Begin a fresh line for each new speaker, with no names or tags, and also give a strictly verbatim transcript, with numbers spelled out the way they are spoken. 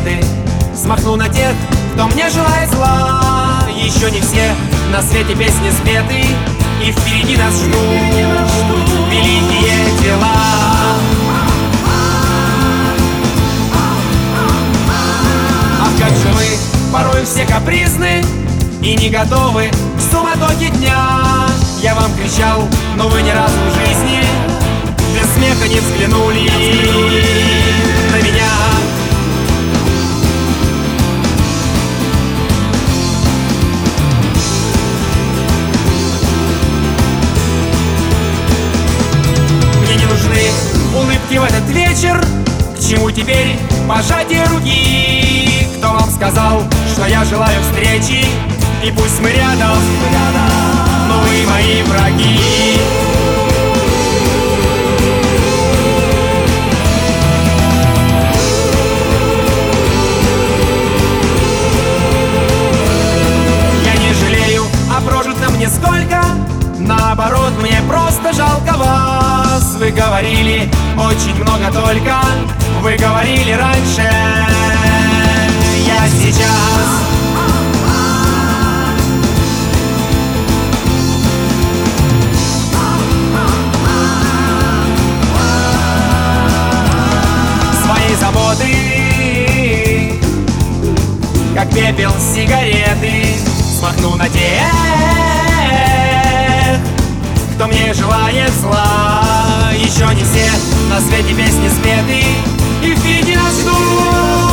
заботы смахну на тех, кто мне желает зла. Еще не все на свете песни спеты, и впереди нас ждут великие дела. Ах, как же мы порой все капризны и не готовы к суматохе дня. Я вам кричал, но вы ни разу в жизни без смеха не взглянули на меня. Мне не нужны улыбки в этот вечер. К чему теперь пожатие руки? Кто вам сказал, что я желаю встречи? И пусть мы рядом, но вы мои враги. Я не жалею о прожитом нисколько, наоборот, мне просто жалко вас. Вы говорили очень много только, вы говорили раньше, я сейчас. Свои заботы, как пепел сигареты, смахну на тех, кто мне желает зла. Еще не все на свете песни спеты, и впереди нас ждут